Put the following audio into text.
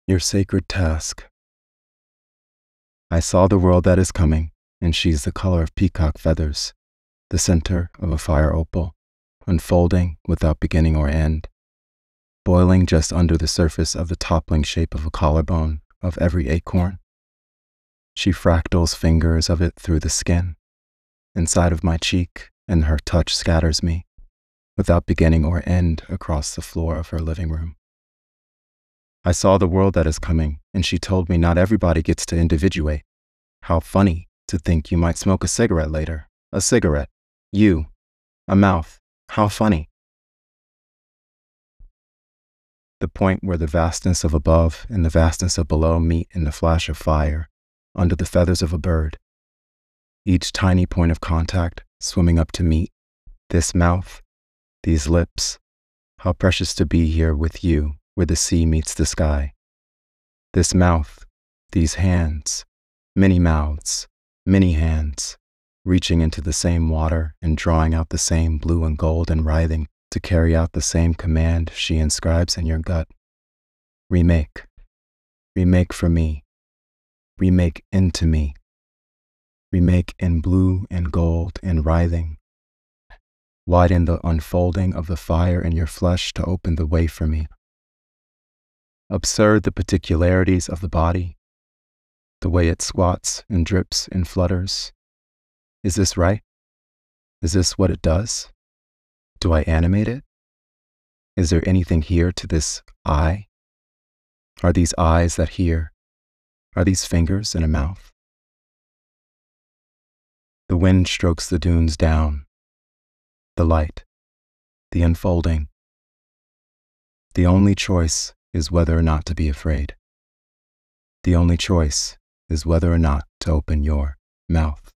Your sacred task. I saw the world that is coming, and she's the color of peacock feathers, the center of a fire opal, unfolding without beginning or end, boiling just under the surface of the toppling shape of a collarbone of every acorn. She fractals fingers of it through the skin, inside of my cheek, and her touch scatters me, without beginning or end across the floor of her living room. I saw the world that is coming, and she told me not everybody gets to individuate. How funny to think you might smoke a cigarette later. A cigarette. You. A mouth. How funny. The point where the vastness of above and the vastness of below meet in the flash of fire, under the feathers of a bird. Each tiny point of contact swimming up to meet. This mouth, these lips. How precious to be here with you, where the sea meets the sky. This mouth, these hands, many mouths, many hands, reaching into the same water and drawing out the same blue and gold and writhing to carry out the same command she inscribes in your gut. Remake. Remake for me. Remake into me. Remake in blue and gold and writhing. Widen the unfolding of the fire in your flesh to open the way for me. Absurd the particularities of the body, the way it squats and drips and flutters. Is this right? Is this what it does? Do I animate it? Is there anything here to this eye? Are these eyes that hear? Are these fingers in a mouth? The wind strokes the dunes down. The light, the unfolding. The only choice is whether or not to be afraid. The only choice is whether or not to open your mouth.